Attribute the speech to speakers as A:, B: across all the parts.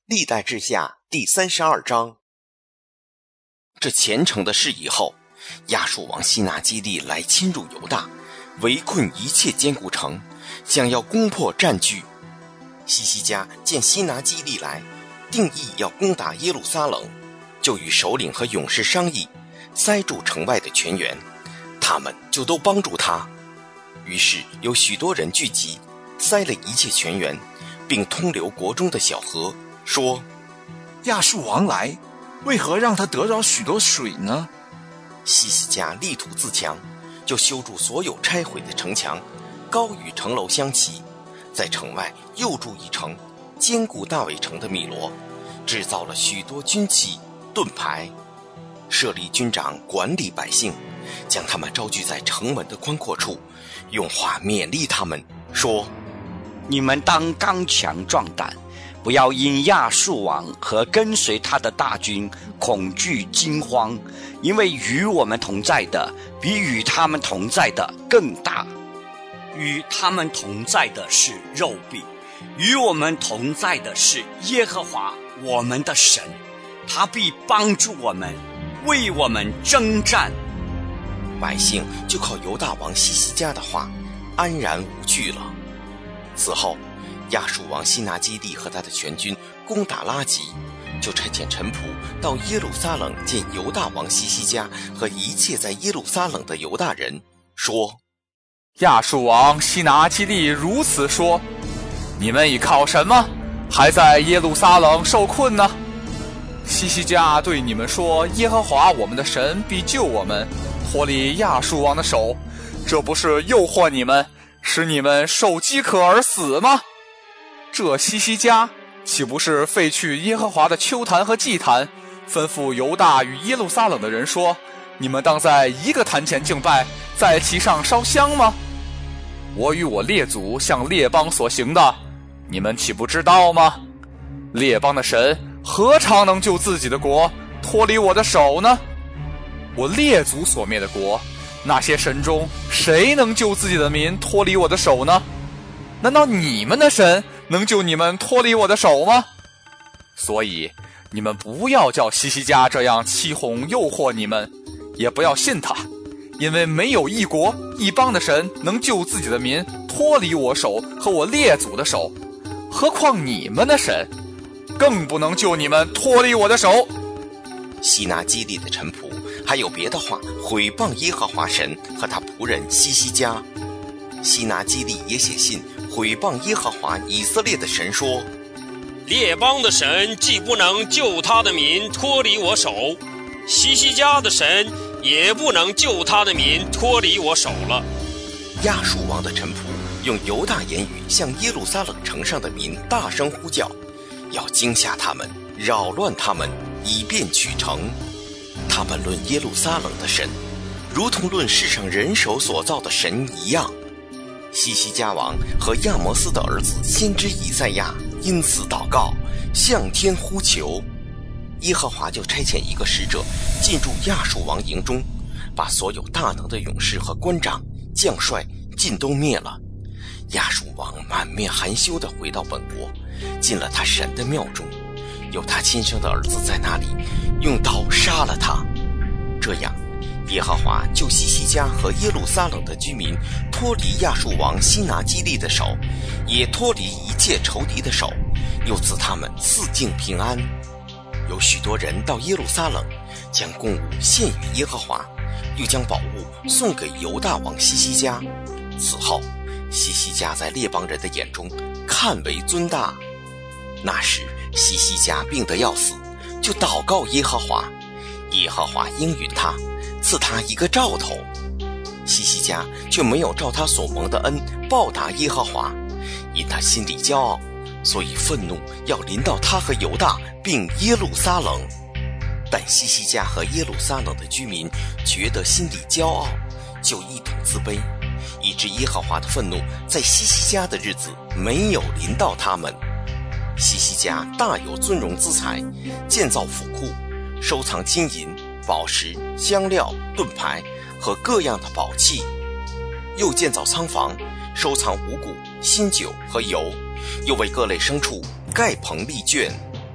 A: 历代志下第32章。这虔诚的事以后，亚述王西拿基立来侵入犹大，围困一切坚固城，想要攻破占据。西西家见西拿基立来，定义要攻打耶路撒冷，就与首领和勇士商议，塞住城外的泉源，他们就都帮助他。于是有许多人聚集，塞了一切泉源，并通流国中的小河，说：
B: 亚述王来，为何让他得着许多水呢？
A: 西西家力图自强，就修筑所有拆毁的城墙，高与城楼相齐，在城外又筑一城，坚固大卫城的米罗，制造了许多军器盾牌，设立军长管理百姓，将他们招聚在城门的宽阔处，用话勉励他们，说：
C: 你们当刚强壮胆，不要因亚述王和跟随他的大军恐惧惊慌，因为与我们同在的比与他们同在的更大。与他们同在的是肉饼，与我们同在的是耶和华我们的神，他必帮助我们，为我们征战。
A: 百姓就靠犹大王西西家的话安然无惧了。此后亚述王西拿基立和他的全军攻打拉吉，就差遣臣仆到耶路撒冷见犹大王西西家和一切在耶路撒冷的犹大人，说：
D: 亚述王西拿基立如此说，你们倚靠什么，还在耶路撒冷受困呢？西西家对你们说，耶和华我们的神必救我们，脱离亚述王的手，这不是诱惑你们，使你们受饥渴而死吗？这西西家岂不是废去耶和华的丘坛和祭坛，吩咐犹大与耶路撒冷的人说，你们当在一个坛前敬拜，在其上烧香吗？我与我列祖向列邦所行的，你们岂不知道吗？列邦的神何尝能救自己的国脱离我的手呢？我列祖所灭的国，那些神中谁能救自己的民脱离我的手呢？难道你们的神能救你们脱离我的手吗？所以你们不要叫西西家这样欺哄诱惑你们，也不要信他，因为没有一国一邦的神能救自己的民脱离我手和我列祖的手，何况你们的神更不能救你们脱离我的手。
A: 西拿基立的臣仆还有别的话毁谤耶和华神和他仆人西西家。西拿基立也写信毁谤耶和华以色列的神，说：
E: 列邦的神既不能救他的民脱离我手，西西家的神也不能救他的民脱离我手了。
A: 亚述王的臣仆用犹大言语向耶路撒冷城上的民大声呼叫，要惊吓他们，扰乱他们，以便取城。他们论耶路撒冷的神，如同论世上人手所造的神一样。西西家王和亚摩斯的儿子先知以赛亚因此祷告，向天呼求，耶和华就差遣一个使者进入亚述王营中，把所有大能的勇士和官长将帅尽都灭了。亚述王满面含羞地回到本国，进了他神的庙中，有他亲生的儿子在那里，用刀杀了他。这样耶和华救西西家和耶路撒冷的居民脱离亚述王西拿基立的手，也脱离一切仇敌的手，又赐他们四境平安。有许多人到耶路撒冷，将供物献与耶和华，又将宝物送给犹大王西西家。此后西西家在列邦人的眼中看为尊大。那时西西家病得要死，就祷告耶和华，耶和华应允他，赐他一个兆头。西西家却没有照他所蒙的恩报答耶和华，因他心里骄傲，所以愤怒要临到他和犹大并耶路撒冷。但西西家和耶路撒冷的居民觉得心里骄傲，就一同自卑，以致耶和华的愤怒在西西家的日子没有临到他们。西西家大有尊荣资财，建造府库，收藏金银、宝石、香料、盾牌和各样的宝器，又建造仓房，收藏五谷、新酒和油，又为各类牲畜盖棚立圈。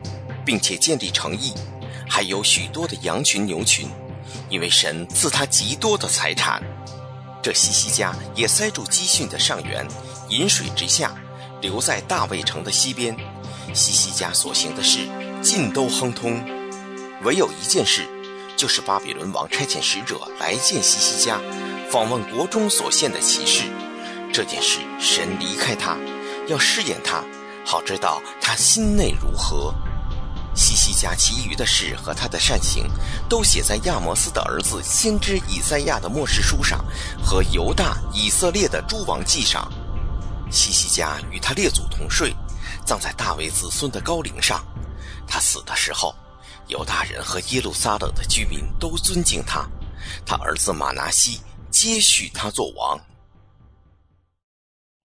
A: 并且建立城邑，还有许多的羊群牛群，因为神赐他极多的财产。这西西家也塞住基训的上源，引水之下，留在大卫城的西边。西西家所行的事尽都亨通，唯有一件事，就是巴比伦王差遣使者来见西西家，访问国中所献的奇事。这件事神离开他，要试验他，好知道他心内如何。西西家其余的事和他的善行，都写在亚摩斯的儿子先知以赛亚的末世书上，和犹大以色列的诸王记上。西西家与他列祖同睡，葬在大卫子孙的高陵上。他死的时候，犹大人和耶路撒冷的居民都尊敬他，他儿子马拿西接续他做王。